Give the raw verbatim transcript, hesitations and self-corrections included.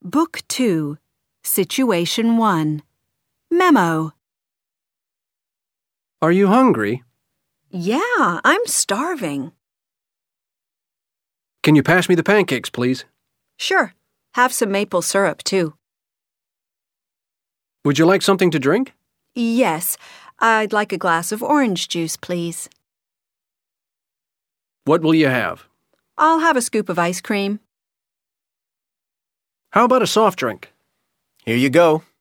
Book two, Situation one. Memo. Are you hungry? Yeah, I'm starving. Can you pass me the pancakes, please? Sure. Have some maple syrup, too. Would you like something to drink? Yes, I'd like a glass of orange juice, please. What will you have? I'll have a scoop of ice cream. How about a soft drink? Here you go.